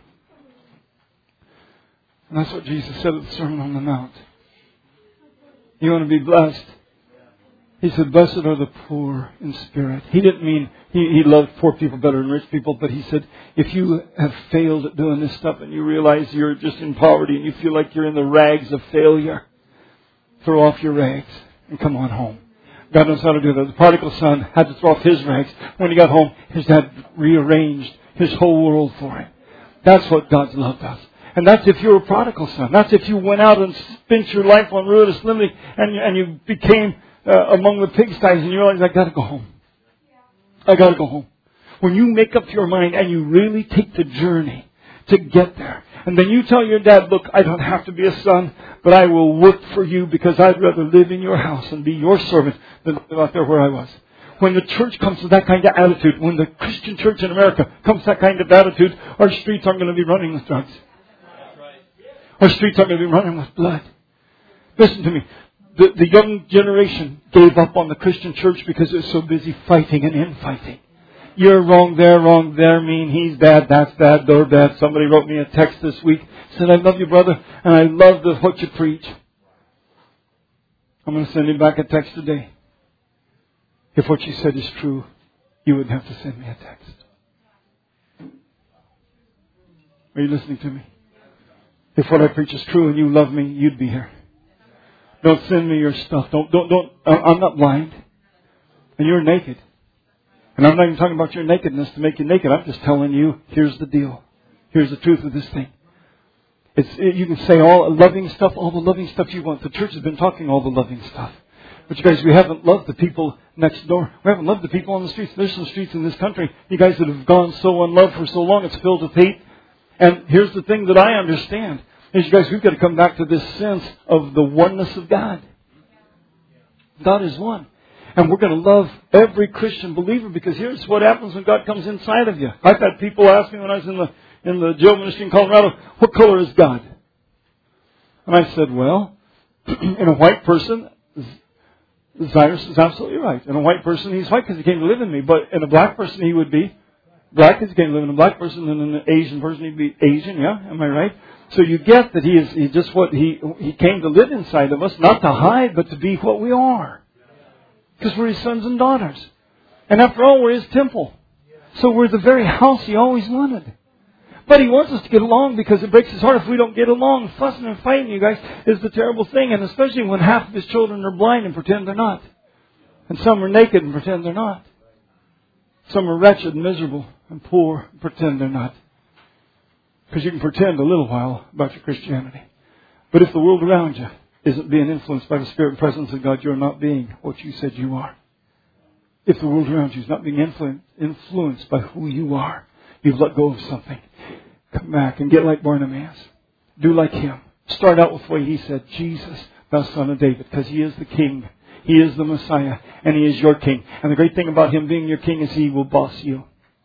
And that's what Jesus said at the Sermon on the Mount. You want to be blessed? He said, blessed are the poor in spirit. He didn't mean he, he loved poor people better than rich people, but he said, if you have failed at doing this stuff and you realize you're just in poverty and you feel like you're in the rags of failure, throw off your rags and come on home. God knows how to do that. The prodigal son had to throw off his rags. When he got home, his dad rearranged his whole world for him. That's what God's love does. And that's if you're a prodigal son. That's if you went out and spent your life on riotous living and, and you became uh, among the pigsties and you realize, I got to go home. I got to go home. When you make up your mind and you really take the journey to get there, and then you tell your dad, look, I don't have to be a son, but I will work for you because I'd rather live in your house and be your servant than live out there where I was. When the church comes to that kind of attitude, when the Christian church in America comes to that kind of attitude, our streets aren't going to be running with drugs. Our streets aren't going to be running with blood. Listen to me. The, the young generation gave up on the Christian church because it was so busy fighting and infighting. You're wrong there, wrong there, mean he's bad, that's bad, they're bad. Somebody wrote me a text this week, said, I love you, brother, and I love the, what you preach. I'm going to send him back a text today. If what you said is true, you wouldn't have to send me a text. Are you listening to me? If what I preach is true and you love me, you'd be here. Don't send me your stuff. Don't, don't, don't. I'm not blind. And you're naked. And I'm not even talking about your nakedness to make you naked. I'm just telling you, here's the deal. Here's the truth of this thing. It's, it, you can say all loving stuff, all the loving stuff you want. The church has been talking all the loving stuff. But you guys, we haven't loved the people next door. We haven't loved the people on the streets. There's some streets in this country, you guys, that have gone so unloved for so long, it's filled with hate. And here's the thing that I understand. Is you guys, we've got to come back to this sense of the oneness of God. God is one. And we're going to love every Christian believer, because here's what happens when God comes inside of you. I've had people ask me when I was in the in the jail ministry in Colorado, what color is God? And I said, well, in a white person, Cyrus is absolutely right. In a white person, he's white because he came to live in me. But in a black person, he would be black because he came to live in a black person. And in an Asian person, he'd be Asian. Yeah, am I right? So you get that he is he just what he he came to live inside of us, not to hide, but to be what we are. Because we're his sons and daughters. And after all, we're his temple. So we're the very house he always wanted. But he wants us to get along, because it breaks his heart if we don't get along. Fussing and fighting, you guys, is the terrible thing. And especially when half of his children are blind and pretend they're not. And some are naked and pretend they're not. Some are wretched and miserable and poor and pretend they're not. Because you can pretend a little while about your Christianity. But if the world around you isn't being influenced by the Spirit and presence of God, you're not being what you said you are. If the world around you is not being influ- influenced by who you are, you've let go of something. Come back and get like Bartimaeus. Do like him. Start out with what he said, Jesus, thou son of David, because he is the King. He is the Messiah, and he is your King. And the great thing about him being your King is he will boss you.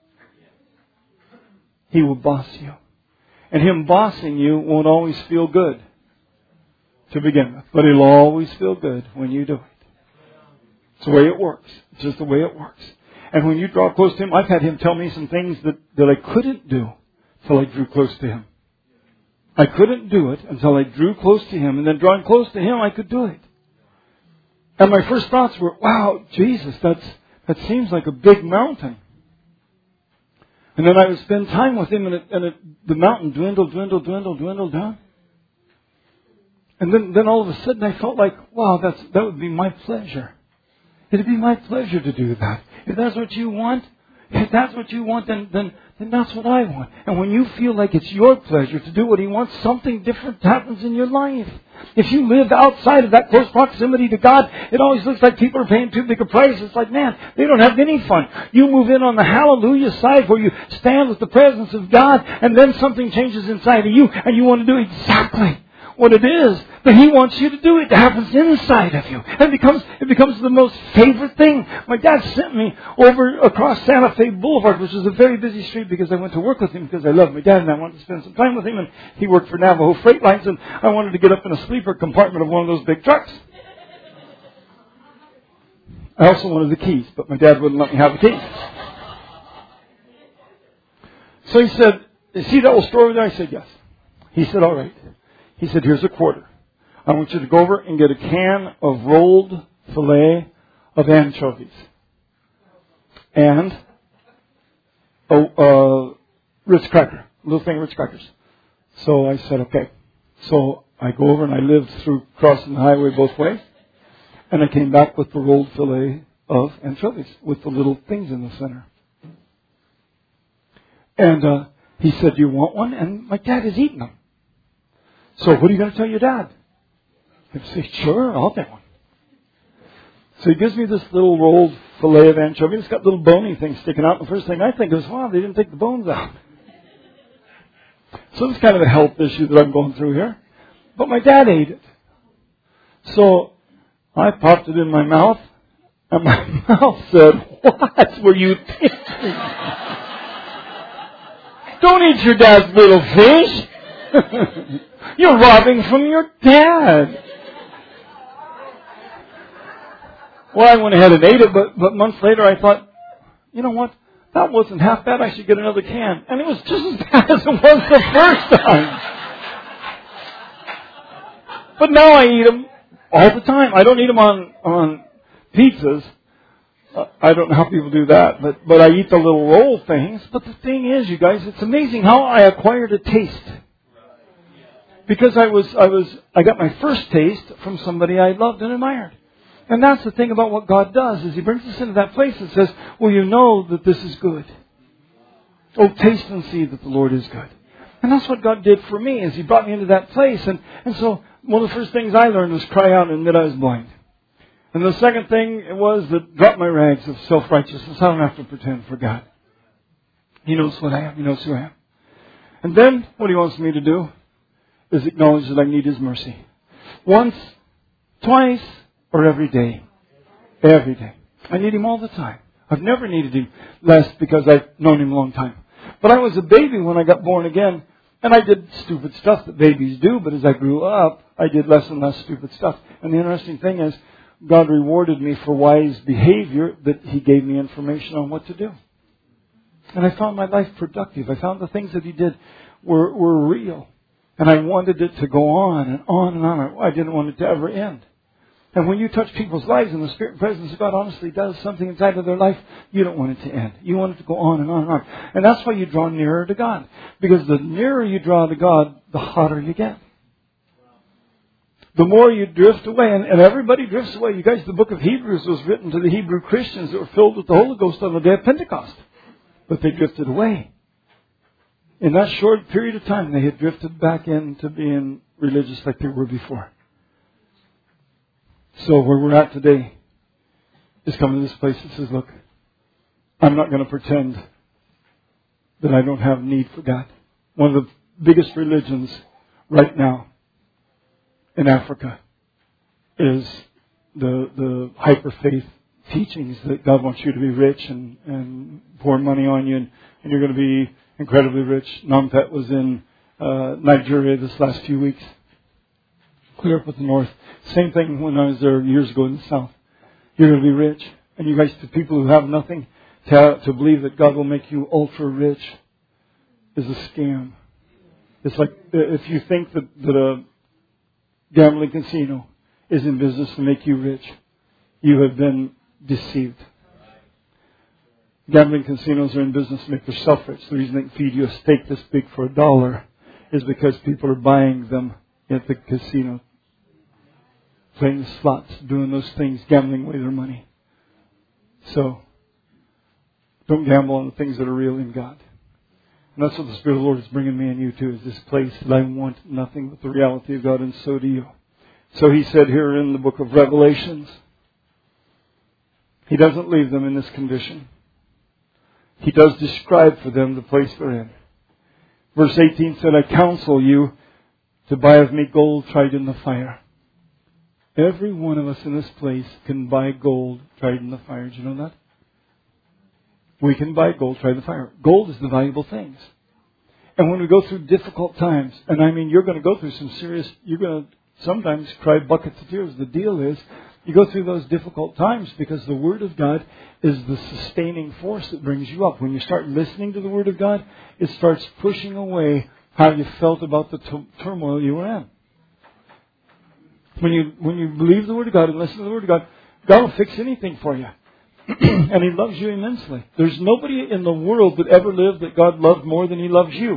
He will boss you. And him bossing you won't always feel good to begin with. But it'll always feel good when you do it. It's the way it works. It's just the way it works. And when you draw close to him, I've had him tell me some things that, that I couldn't do until I drew close to him. I couldn't do it until I drew close to him. And then drawing close to him, I could do it. And my first thoughts were, wow, Jesus, that's, that seems like a big mountain. And then I would spend time with him, and, it, and it, the mountain dwindled, dwindled, dwindled, dwindled down. And then, then all of a sudden I felt like, wow, that's, that would be my pleasure. It'd be my pleasure to do that. If that's what you want, if that's what you want, then, then, then that's what I want. And when you feel like it's your pleasure to do what he wants, something different happens in your life. If you live outside of that close proximity to God, it always looks like people are paying too big a price. It's like, man, they don't have any fun. You move in on the hallelujah side where you stand with the presence of God, and then something changes inside of you, and you want to do exactly what it is that he wants you to do. It happens inside of you. And it becomes, it becomes the most favorite thing. My dad sent me over across Santa Fe Boulevard, which is a very busy street, because I went to work with him because I love my dad and I wanted to spend some time with him. And he worked for Navajo Freight Lines, and I wanted to get up in a sleeper compartment of one of those big trucks. I also wanted the keys, but my dad wouldn't let me have the keys. So he said, see that little store over there? I said, yes. He said, all right. He said, here's a quarter. I want you to go over and get a can of rolled fillet of anchovies. And a, a Ritz cracker. A little thing of Ritz crackers. So I said, okay. So I go over and I lived through crossing the highway both ways. And I came back with the rolled fillet of anchovies with the little things in the center. And uh, he said, do you want one? And my dad is eating them. So what are you going to tell your dad? He'd say, sure, I'll take one. So he gives me this little rolled fillet of anchovy. It's got little bony things sticking out. The first thing I think is, wow, they didn't take the bones out. So it's kind of a health issue that I'm going through here. But my dad ate it. So I popped it in my mouth, and my mouth said, what were you thinking? Don't eat your dad's little fish. You're robbing from your dad. Well, I went ahead and ate it, but, but months later I thought, you know what? That wasn't half bad. I should get another can. And it was just as bad as it was the first time. But now I eat them all the time. I don't eat them on, on pizzas. Uh, I don't know how people do that, but, but I eat the little roll things. But the thing is, you guys, it's amazing how I acquired a taste. Because I was, I was, I got my first taste from somebody I loved and admired. And that's the thing about what God does, is He brings us into that place that says, well, you know that this is good. Oh, taste and see that the Lord is good. And that's what God did for me, is He brought me into that place. And, and so one of the first things I learned was cry out and admit I was blind. And the second thing was that drop my rags of self-righteousness. I don't have to pretend for God. He knows what I am. He knows who I am. And then what He wants me to do is acknowledge that I need His mercy. Once, twice, or every day. Every day. I need Him all the time. I've never needed Him less because I've known Him a long time. But I was a baby when I got born again, and I did stupid stuff that babies do, but as I grew up, I did less and less stupid stuff. And the interesting thing is, God rewarded me for wise behavior that He gave me information on what to do. And I found my life productive. I found the things that He did were, were real. And I wanted it to go on and on and on. I didn't want it to ever end. And when you touch people's lives and the Spirit and presence of God honestly does something inside of their life, you don't want it to end. You want it to go on and on and on. And that's why you draw nearer to God. Because the nearer you draw to God, the hotter you get. the more you drift away. And, and everybody drifts away. You guys, the book of Hebrews was written to the Hebrew Christians that were filled with the Holy Ghost on the day of Pentecost. But they drifted away. In that short period of time, they had drifted back into being religious like they were before. So where we're at today is coming to this place that says, look, I'm not going to pretend that I don't have need for God. One of the biggest religions right now in Africa is the the hyper faith teachings that God wants you to be rich and, and pour money on you and, and you're going to be incredibly rich. Nampet was in uh, Nigeria this last few weeks. Clear up at the north. Same thing when I was there years ago in the south. You're going to be rich. And you guys, to people who have nothing, to, to believe that God will make you ultra rich is a scam. It's like if you think that, that a gambling casino is in business to make you rich, you have been deceived. Gambling casinos are in business to make themselves rich. The reason they can feed you a steak this big for a dollar is because people are buying them at the casino, playing the slots, doing those things, gambling away their money. So, don't gamble on the things that are real in God. And that's what the Spirit of the Lord is bringing me and you to, is this place that I want nothing but the reality of God, and so do you. So He said here in the book of Revelations, He doesn't leave them in this condition. He does describe for them the place they're in. Verse eighteen said, I counsel you to buy of me gold tried in the fire. Every one of us in this place can buy gold tried in the fire. Did you know that? We can buy gold tried in the fire. Gold is the valuable things. And when we go through difficult times, and I mean you're going to go through some serious, you're going to sometimes cry buckets of tears. The deal is, you go through those difficult times because the Word of God is the sustaining force that brings you up. When you start listening to the Word of God, it starts pushing away how you felt about the t- turmoil you were in. When you when you believe the Word of God and listen to the Word of God, God will fix anything for you. And He loves you immensely. There's nobody in the world that ever lived that God loved more than He loves you.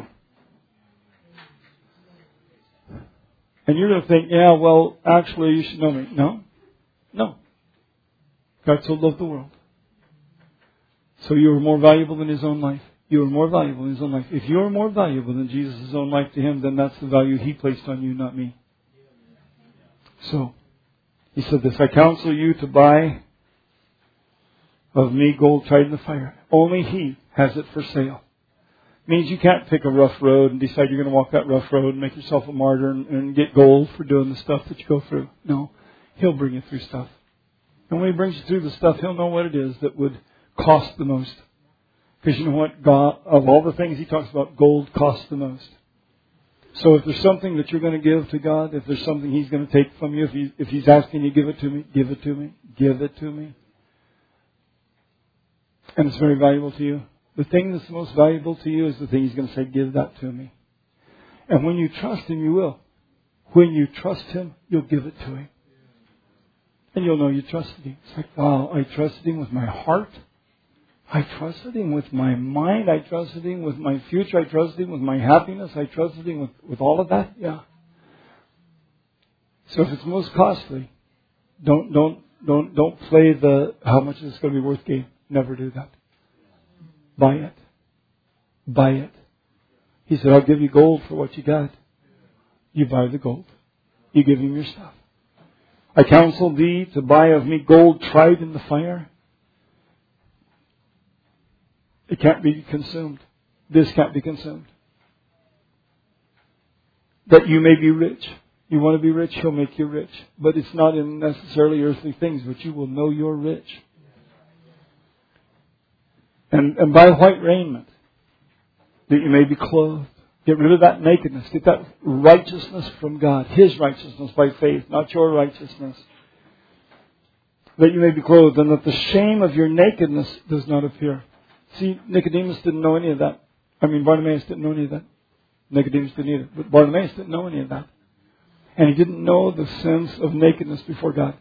And you're going to think, yeah, well, actually, you should know me. No. No. God so loved the world. So you are more valuable than His own life. You are more valuable than His own life. If you are more valuable than Jesus' own life to Him, then that's the value He placed on you, not me. So, He said this, I counsel you to buy of me gold tried in the fire. Only He has it for sale. Means you can't pick a rough road and decide you're going to walk that rough road and make yourself a martyr and, and get gold for doing the stuff that you go through. No. He'll bring you through stuff. And when He brings you through the stuff, He'll know what it is that would cost the most. Because you know what? God, of all the things He talks about, gold costs the most. So if there's something that you're going to give to God, if there's something He's going to take from you, if, he, if He's asking you, give it to me, give it to me, give it to me. And it's very valuable to you. The thing that's most valuable to you is the thing He's going to say, give that to me. And when you trust Him, you will. When you trust Him, you'll give it to Him. And you'll know you trusted Him. It's like, wow, I trusted Him with my heart. I trusted Him with my mind. I trusted Him with my future. I trusted Him with my happiness. I trusted Him with, with all of that. Yeah. So if it's most costly, don't don't don't don't play the how much is it going to be worth game. Never do that. Buy it. Buy it. He said, I'll give you gold for what you got. You buy the gold. You give Him your stuff. I counsel thee to buy of me gold tried in the fire. It can't be consumed. This can't be consumed. That you may be rich. You want to be rich, He'll make you rich. But it's not in necessarily earthly things, but you will know you're rich. And, and buy white raiment, that you may be clothed. Get rid of that nakedness. Get that righteousness from God. His righteousness by faith, not your righteousness. That you may be clothed, and that the shame of your nakedness does not appear. See, Nicodemus didn't know any of that. I mean, Bartimaeus didn't know any of that. Nicodemus didn't either. But Bartimaeus didn't know any of that. And he didn't know the sense of nakedness before God.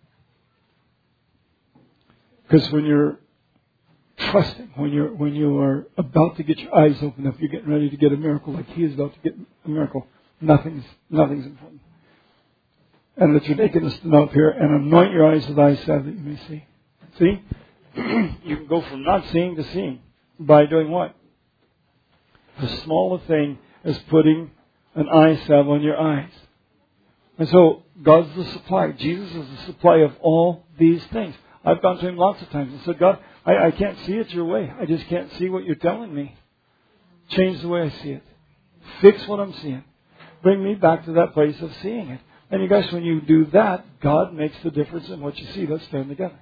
Because when you're trusting, when you're when you are about to get your eyes opened up, you're getting ready to get a miracle like He is about to get a miracle. Nothing's nothing's important. and that your nakedness is not appear, and anoint your eyes with eye salve that you may see. See? You can go from not seeing to seeing by doing what? As small a thing as putting an eye salve on your eyes. And so, God's the supply. Jesus is the supply of all these things. I've gone to Him lots of times and said, God, I, I can't see it your way. I just can't see what you're telling me. Change the way I see it. Fix what I'm seeing. Bring me back to that place of seeing it. And you guys, when you do that, God makes the difference in what you see. Let's stand together.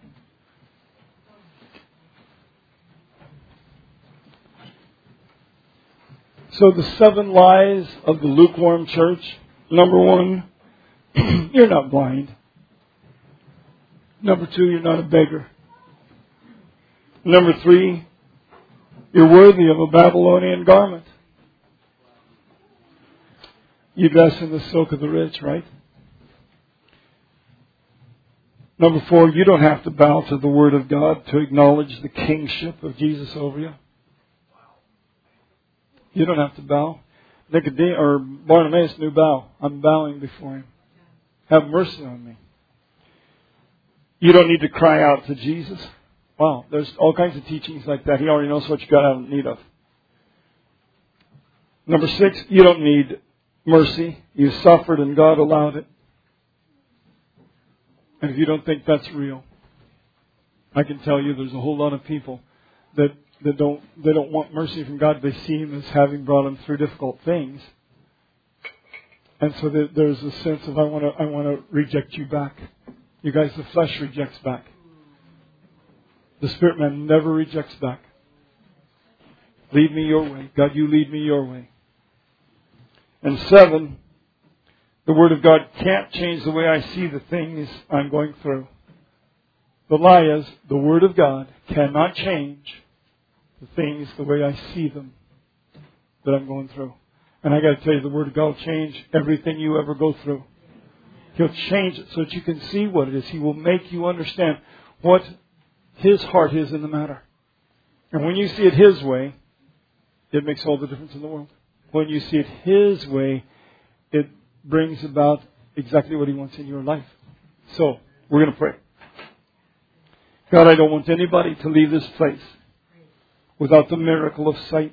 So the seven lies of the lukewarm church. Number one, you're not blind. Number two, you're not a beggar. Number three, you're worthy of a Babylonian garment. You dress in the silk of the rich, right? Number four, you don't have to bow to the Word of God to acknowledge the kingship of Jesus over you. You don't have to bow. Nicodemus or Bartimaeus knew bow. I'm bowing before Him. Have mercy on me. You don't need to cry out to Jesus. Wow, there's all kinds of teachings like that. He already knows what you got to have need of. Number six, you don't need mercy. You suffered and God allowed it. And if you don't think that's real, I can tell you there's a whole lot of people that, that don't they don't want mercy from God. They see Him as having brought them through difficult things. And so there's a sense of I want to I want to reject you back. You guys, the flesh rejects back. The spirit man never rejects back. Lead me your way. God, you lead me your way. And seven, the Word of God can't change the way I see the things I'm going through. The lie is, the Word of God cannot change the things the way I see them that I'm going through. And I got to tell you, the Word of God will change everything you ever go through. He'll change it so that you can see what it is. He will make you understand what His heart is in the matter. And when you see it His way, it makes all the difference in the world. When you see it His way, it brings about exactly what He wants in your life. So, we're going to pray. God, I don't want anybody to leave this place without the miracle of sight.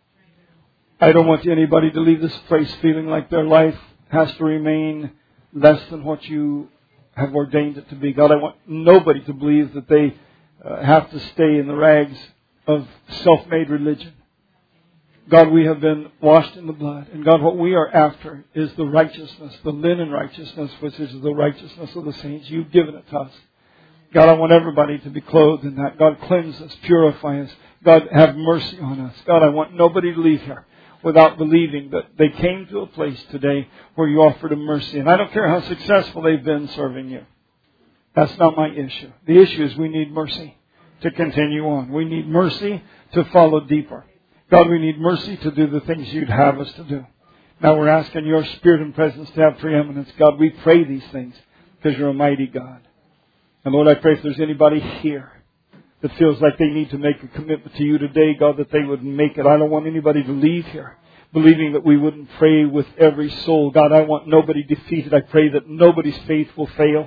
I don't want anybody to leave this place feeling like their life has to remain less than what you have ordained it to be. God, I want nobody to believe that they uh, have to stay in the rags of self-made religion. God, we have been washed in the blood. And God, what we are after is the righteousness, the linen righteousness, which is the righteousness of the saints. You've given it to us. God, I want everybody to be clothed in that. God, cleanse us, purify us. God, have mercy on us. God, I want nobody to leave here without believing that they came to a place today where you offered them mercy. And I don't care how successful they've been serving you. That's not my issue. The issue is we need mercy to continue on. We need mercy to follow deeper. God, we need mercy to do the things you'd have us to do. Now we're asking your Spirit and presence to have preeminence. God, we pray these things because you're a mighty God. And Lord, I pray if there's anybody here that feels like they need to make a commitment to you today, God, that they would make it. I don't want anybody to leave here believing that we wouldn't pray with every soul. God, I want nobody defeated. I pray that nobody's faith will fail.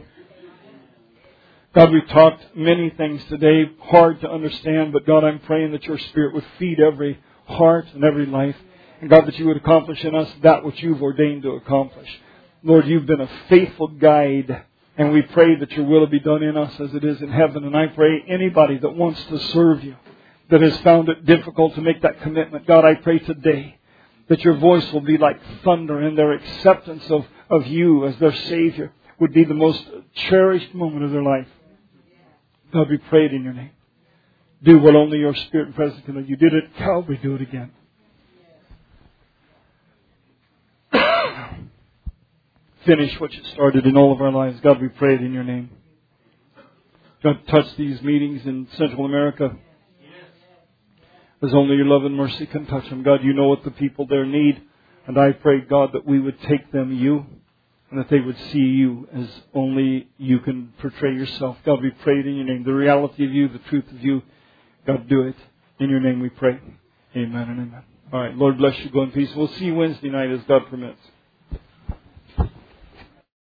God, we've talked many things today, hard to understand, but God, I'm praying that your Spirit would feed every heart and every life. And God, that you would accomplish in us that which you've ordained to accomplish. Lord, you've been a faithful guide. And we pray that your will be done in us as it is in heaven. And I pray anybody that wants to serve you, that has found it difficult to make that commitment, God, I pray today that your voice will be like thunder and their acceptance of, of you as their Savior would be the most cherished moment of their life. God, we prayed in your name. Do what only your Spirit and presence can do. You did it at Calvary, do it again. Finish what you started in all of our lives. God, we pray it in your name. God, touch these meetings in Central America as only your love and mercy can touch them. God, you know what the people there need. And I pray, God, that we would take them you and that they would see you as only you can portray yourself. God, we pray it in your name. The reality of you, the truth of you. God, do it. In your name we pray. Amen and amen. All right. Lord bless you. Go in peace. We'll see you Wednesday night as God permits.